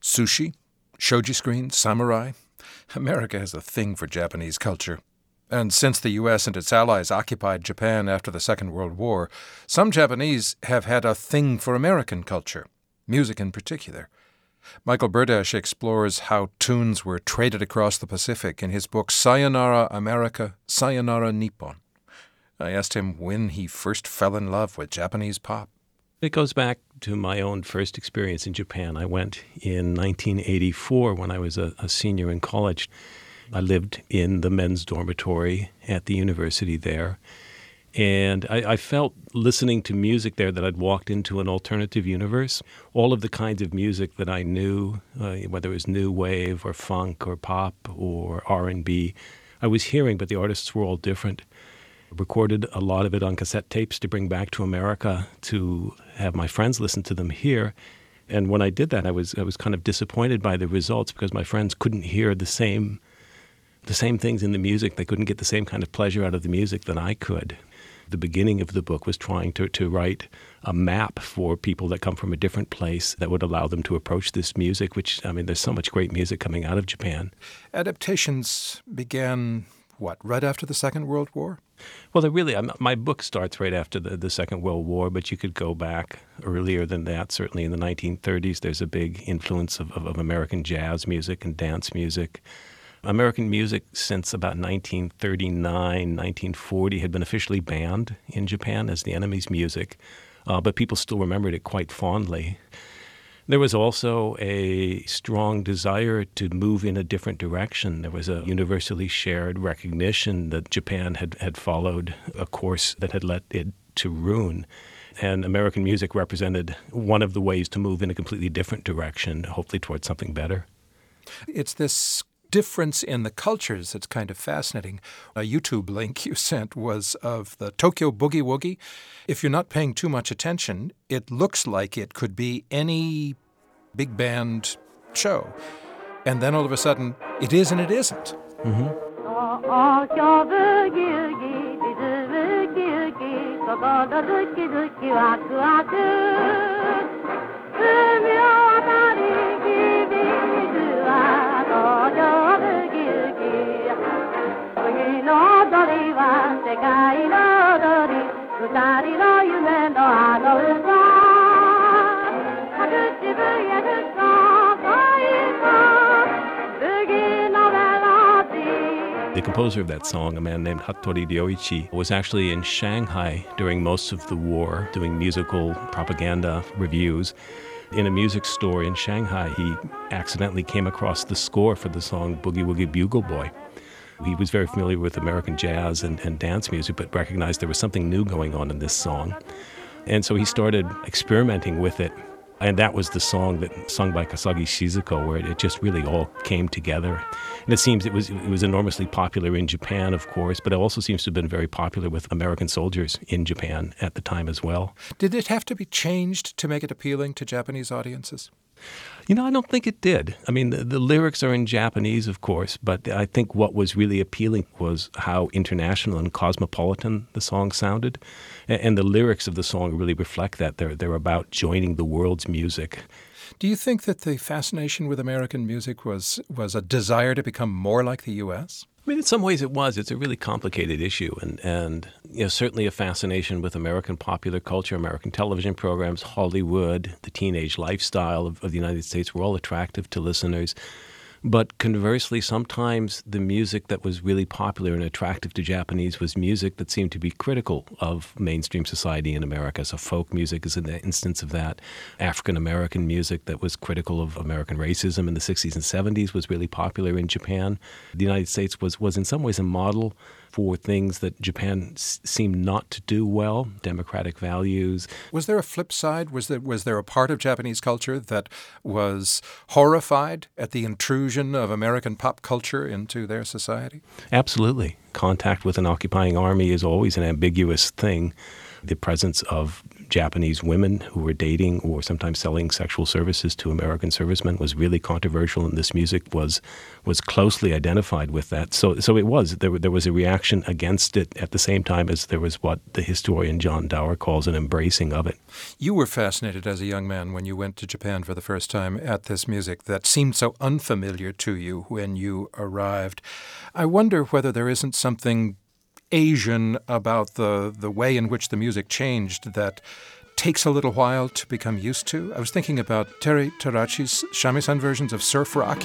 Sushi, shoji screens, samurai. America has a thing for Japanese culture. And since the U.S. and its allies occupied Japan after the Second World War, some Japanese have had a thing for American culture, music in particular. Michael Burdash explores how tunes were traded across the Pacific in his book Sayonara America, Sayonara Nippon. I asked him when he first fell in love with Japanese pop. It goes back to my own first experience in Japan. I went in 1984 when I was a senior in college. I lived in the men's dormitory at the university there. And I felt listening to music there that I'd walked into an alternative universe. All of the kinds of music that I knew, whether it was new wave or funk or pop or R&B, I was hearing, but the artists were all different. I recorded a lot of it on cassette tapes to bring back to America to have my friends listen to them here. And when I did that, I was kind of disappointed by the results because my friends couldn't hear the same things in the music. They couldn't get the same kind of pleasure out of the music that I could. The beginning of the book was trying to write a map for people that come from a different place that would allow them to approach this music, which, I mean, there's so much great music coming out of Japan. Adaptations began, right after the Second World War? Well, my book starts right after the Second World War, but you could go back earlier than that. Certainly in the 1930s, there's a big influence of American jazz music and dance music. American music since about 1939, 1940 had been officially banned in Japan as the enemy's music, but people still remembered it quite fondly. There was also a strong desire to move in a different direction. There was a universally shared recognition that Japan had followed a course that had led it to ruin. And American music represented one of the ways to move in a completely different direction, hopefully towards something better. It's this difference in the cultures that's kind of fascinating. A YouTube link you sent was of the Tokyo Boogie Woogie. If you're not paying too much attention, it looks like it could be any big band show. And then all of a sudden, it is and it isn't. Mm-hmm. The composer of that song, a man named Hattori Ryoichi, was actually in Shanghai during most of the war doing musical propaganda reviews. In a music store in Shanghai, he accidentally came across the score for the song Boogie Woogie Bugle Boy. He was very familiar with American jazz and dance music, but recognized there was something new going on in this song. And so he started experimenting with it. And that was the song sung by Kasagi Shizuko, where it just really all came together. And it seems it was enormously popular in Japan, of course, but it also seems to have been very popular with American soldiers in Japan at the time as well. Did it have to be changed to make it appealing to Japanese audiences? I don't think it did. I mean, the lyrics are in Japanese, of course, but I think what was really appealing was how international and cosmopolitan the song sounded. And the lyrics of the song really reflect that. They're about joining the world's music. Do you think that the fascination with American music was a desire to become more like the U.S.? I mean, in some ways it was. It's a really complicated issue, and certainly a fascination with American popular culture, American television programs, Hollywood, the teenage lifestyle of the United States were all attractive to listeners. But conversely, sometimes the music that was really popular and attractive to Japanese was music that seemed to be critical of mainstream society in America. So folk music is an instance of that. African-American music that was critical of American racism in the 60s and 70s was really popular in Japan. The United States was in some ways a model for things that Japan seemed not to do well, democratic values. Was there a flip side? Was there a part of Japanese culture that was horrified at the intrusion of American pop culture into their society? Absolutely. Contact with an occupying army is always an ambiguous thing. The presence of Japanese women who were dating or sometimes selling sexual services to American servicemen was really controversial, and this music was closely identified with that. So it was. There was a reaction against it at the same time as there was what the historian John Dower calls an embracing of it. You were fascinated as a young man when you went to Japan for the first time at this music that seemed so unfamiliar to you when you arrived. I wonder whether there isn't something Asian about the way in which the music changed that takes a little while to become used to. I was thinking about Terry Tarachi's shamisen versions of surf rock.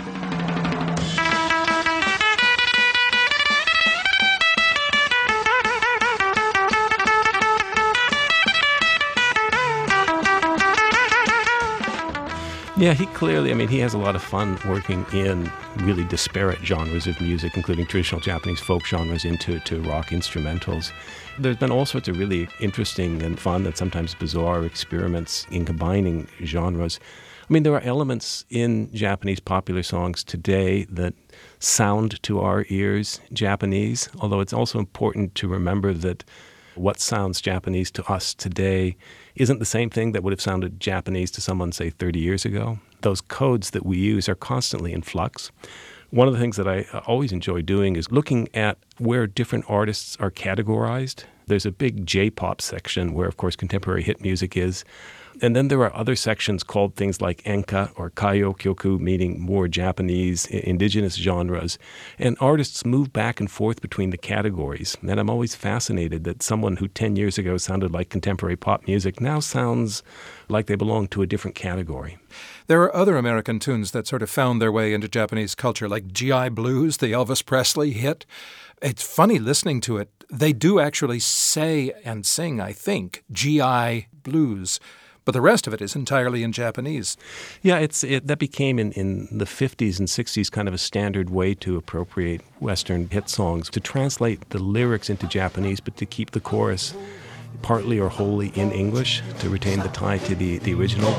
Yeah, he has a lot of fun working in really disparate genres of music, including traditional Japanese folk genres into rock instrumentals. There's been all sorts of really interesting and fun and sometimes bizarre experiments in combining genres. I mean, there are elements in Japanese popular songs today that sound to our ears Japanese, although it's also important to remember that what sounds Japanese to us today isn't the same thing that would have sounded Japanese to someone, say, 30 years ago. Those codes that we use are constantly in flux. One of the things that I always enjoy doing is looking at where different artists are categorized. There's a big J-pop section where, of course, contemporary hit music is. And then there are other sections called things like enka or kaiyokyoku, meaning more Japanese, indigenous genres. And artists move back and forth between the categories. And I'm always fascinated that someone who 10 years ago sounded like contemporary pop music now sounds like they belong to a different category. There are other American tunes that sort of found their way into Japanese culture, like GI Blues, the Elvis Presley hit. It's funny listening to it. They do actually say and sing, I think, GI Blues. But the rest of it is entirely in Japanese. Yeah, that became in the 50s and 60s kind of a standard way to appropriate Western hit songs, to translate the lyrics into Japanese, but to keep the chorus partly or wholly in English, to retain the tie to the original.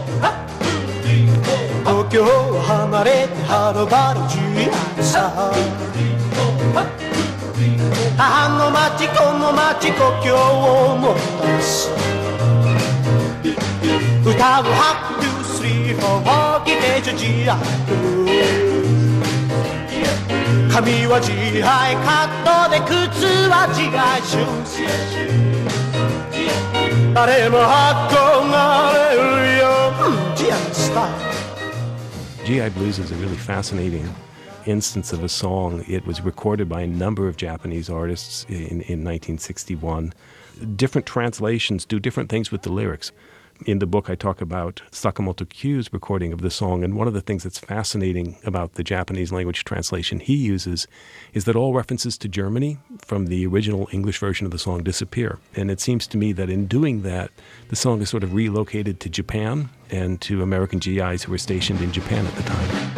GI Blues is a really fascinating instance of a song. It was recorded by a number of Japanese artists in 1961. Different translations do different things with the lyrics. In the book, I talk about Sakamoto Kyu's recording of the song, and one of the things that's fascinating about the Japanese language translation he uses is that all references to Germany from the original English version of the song disappear. And it seems to me that in doing that, the song is sort of relocated to Japan and to American GIs who were stationed in Japan at the time.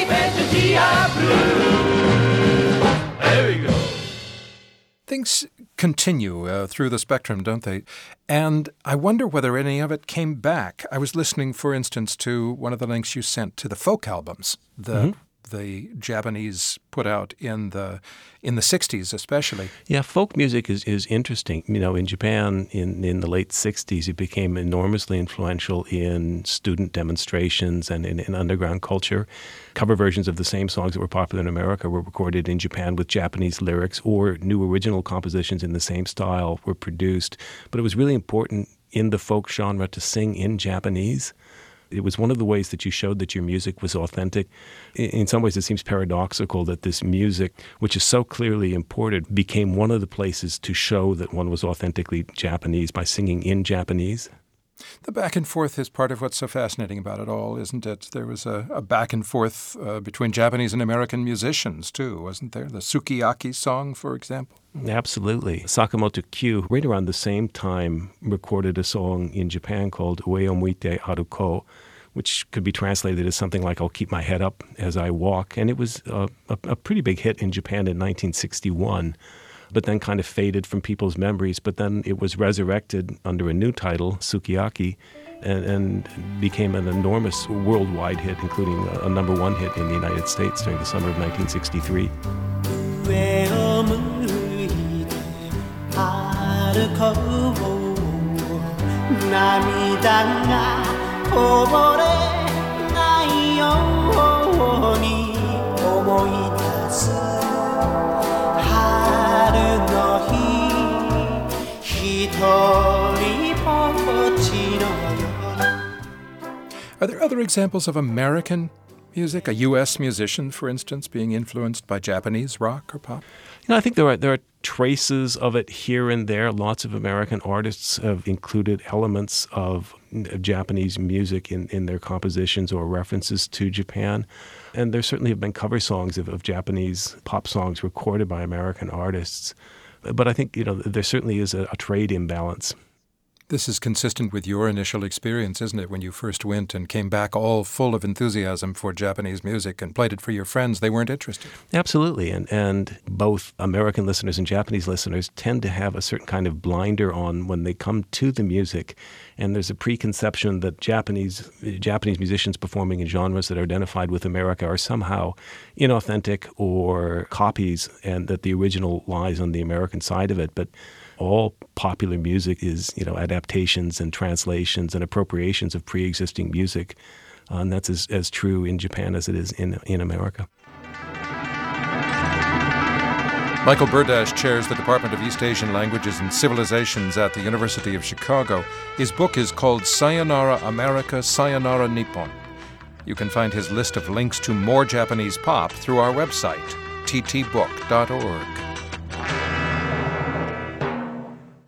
There we go. Things continue through the spectrum, don't they? And I wonder whether any of it came back. I was listening, for instance, to one of the links you sent to the folk albums that the Japanese put out in the 60s especially. Yeah, folk music is interesting. You know, in Japan in the late 60s, it became enormously influential in student demonstrations and in underground culture. Cover versions of the same songs that were popular in America were recorded in Japan with Japanese lyrics, or new original compositions in the same style were produced. But it was really important in the folk genre to sing in Japanese. It was one of the ways that you showed that your music was authentic. In some ways, it seems paradoxical that this music, which is so clearly imported, became one of the places to show that one was authentically Japanese by singing in Japanese. The back and forth is part of what's so fascinating about it all, isn't it? There was a back and forth between Japanese and American musicians, too, wasn't there? The Sukiyaki song, for example. Absolutely. Sakamoto Kyu, right around the same time, recorded a song in Japan called Ue o Muite Aruko, which could be translated as something like I'll keep my head up as I walk. And it was a pretty big hit in Japan in 1961. But then kind of faded from people's memories. But then it was resurrected under a new title, Sukiyaki, and became an enormous worldwide hit, including a number one hit in the United States during the summer of 1963. 涙がこぼれないように思い出す春の日ひとりぼっちの夜 Are there other examples of American music, a U.S. musician, for instance, being influenced by Japanese rock or pop? I think there are traces of it here and there. Lots of American artists have included elements of Japanese music in their compositions or references to Japan. And there certainly have been cover songs of Japanese pop songs recorded by American artists. But I think, there certainly is a trade imbalance. This is consistent with your initial experience, isn't it, when you first went and came back all full of enthusiasm for Japanese music and played it for your friends? They weren't interested. Absolutely. And both American listeners and Japanese listeners tend to have a certain kind of blinder on when they come to the music. And there's a preconception that Japanese musicians performing in genres that are identified with America are somehow inauthentic or copies, and that the original lies on the American side of it. But all popular music is, adaptations and translations and appropriations of pre-existing music. And that's as true in Japan as it is in America. Michael Burdash chairs the Department of East Asian Languages and Civilizations at the University of Chicago. His book is called Sayonara America, Sayonara Nippon. You can find his list of links to more Japanese pop through our website, ttbook.org.